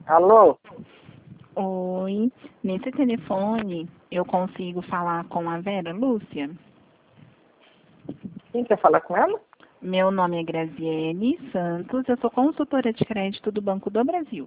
Alô? Oi, nesse telefone eu consigo falar com a Vera Lúcia? Quem quer falar com ela? Meu nome é Graziele Santos, eu sou consultora de crédito do Banco do Brasil.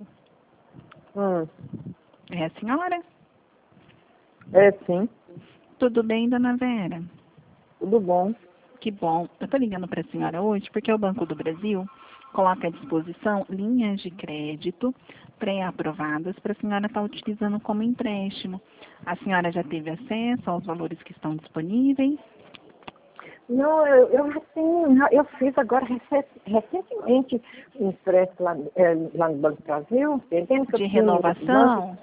É a senhora? É, sim. Tudo bem, dona Vera? Tudo bom. Que bom. Eu estou ligando para a senhora hoje porque o Banco do Brasil coloca à disposição linhas de crédito pré-aprovadas para a senhora estar utilizando como empréstimo. A senhora já teve acesso aos valores que estão disponíveis? Não, eu fiz agora recentemente um empréstimo lá no Banco do Brasil, entendendo que De eu tinha em outro banco. renovação?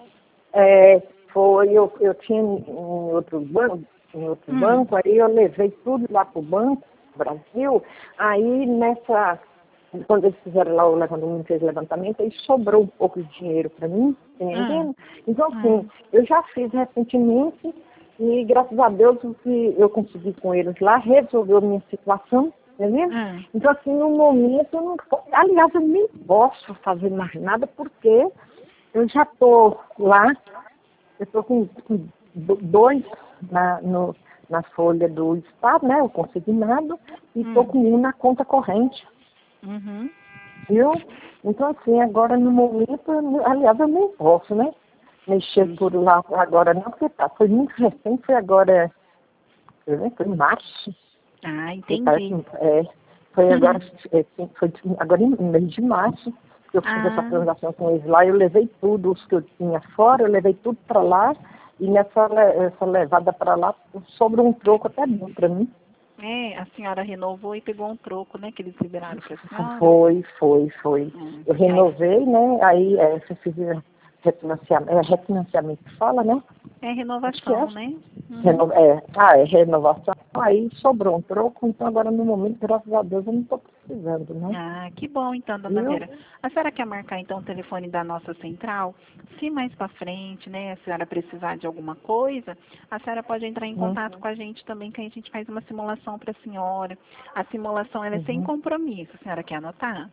Eu tinha em outro banco, aí eu levei tudo lá para o Banco do Brasil, aí quando eles fizeram lá o levantamento, fez o levantamento, aí sobrou um pouco de dinheiro para mim, tá entendendo? Então, assim, eu já fiz recentemente e, graças a Deus, o que eu consegui com eles lá resolveu a minha situação, entendeu? Então, assim, no momento, eu não, aliás, eu nem posso fazer mais nada, porque eu já estou lá, eu estou com dois na folha do Estado, né, o consignado, e estou com um na conta corrente. Viu? Então, assim, agora no momento, aliás, eu nem posso, né? Mexer por lá agora não, porque foi muito recente, foi agora, foi em março. Ah, entendi. Foi agora, foi agora em mês de março, que eu fiz essa transação com eles lá, eu levei tudo, os que eu tinha fora, eu levei tudo para lá, e essa levada para lá, sobrou um troco até bom para mim. A senhora renovou e pegou um troco, né, que eles liberaram para a senhora? Foi. Eu renovei, né, aí você fiz refinanciamento que fala, né? É renovação, né? Renovação, aí sobrou um troco, então agora no momento, graças a Deus, eu não estou precisando, né? Ah, que bom então, dona Vera. A senhora quer marcar então o telefone da nossa central? Se mais para frente, né, a senhora precisar de alguma coisa, a senhora pode entrar em contato com a gente também, que a gente faz uma simulação para a senhora. A simulação ela é sem compromisso. A senhora quer anotar?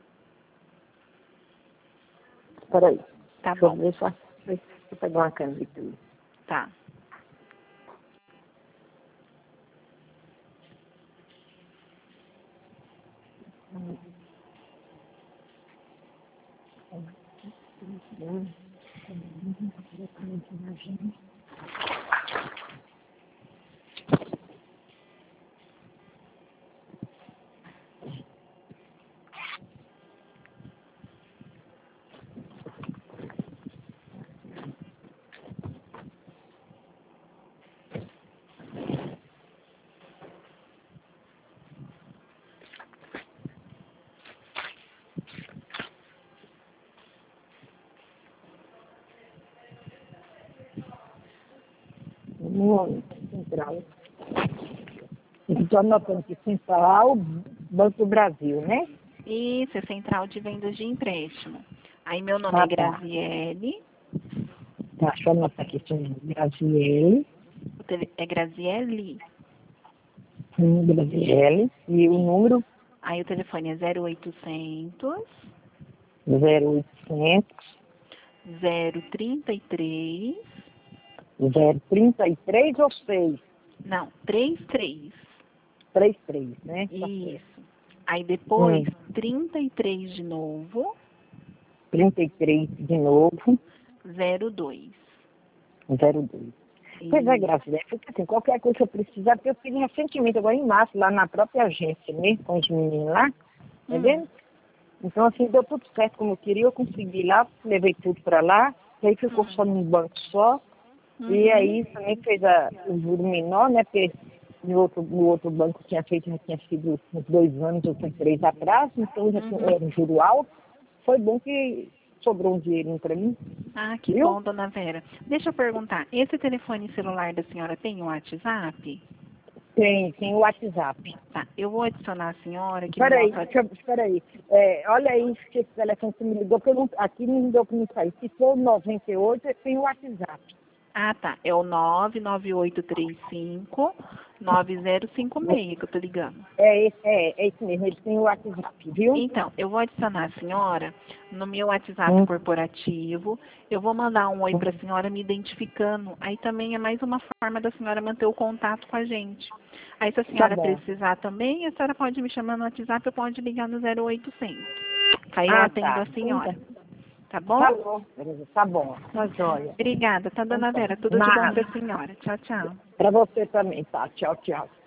Espera aí. Tá Deixa eu bom. ver só. Deixa eu pegar uma caneta aí. Tá. Central. Estou anotando aqui, Central, Banco do Brasil, né? Isso, é Central de Vendas de Empréstimo. Aí meu nome é Graziele. Tá, deixa eu anotar aqui, Graziele. É Graziele. Graziele. E o número? Aí o telefone é 0800 0800 033 033 ou 6? Não, 33. 33, né? Isso. Aí depois 33 de novo. 33 de novo. 02. 02. Pois é, Graça, porque assim, qualquer coisa que eu precisar, porque eu fiz recentemente, agora em março, lá na própria agência mesmo, com os meninos lá, tá vendo? Então, assim, deu tudo certo como eu queria, eu consegui lá, levei tudo para lá, e aí ficou só num banco só, e aí também fez o juro menor, né, porque no outro banco já tinha sido uns 2 anos ou 3 atrás, então já era um juro alto, foi bom que sobrou um dinheirinho para mim. Ah, que bom, dona Vera. Deixa eu perguntar, esse telefone celular da senhora tem um WhatsApp? Tem o WhatsApp. Tá, eu vou adicionar a senhora aqui Espera no aí, nosso... espera aí. Olha aí que esse telefone que me ligou, porque aqui não deu para me sair. Se for 98, tem o WhatsApp. Ah, tá. É o 99835-9056 que eu tô ligando. É esse mesmo, ele tem o WhatsApp, viu? Então, eu vou adicionar a senhora no meu WhatsApp corporativo. Eu vou mandar um oi para a senhora me identificando. Aí também é mais uma forma da senhora manter o contato com a gente. Aí, se a senhora precisar também, a senhora pode me chamar no WhatsApp ou pode ligar no 0800. Aí eu atendo a senhora. Tá bom? Tá bom, beleza, tá bom. Tá joia. Obrigada, tá, dona Vera? Tudo de bom para a senhora. Tchau, tchau. Para você também, tá? Tchau, tchau.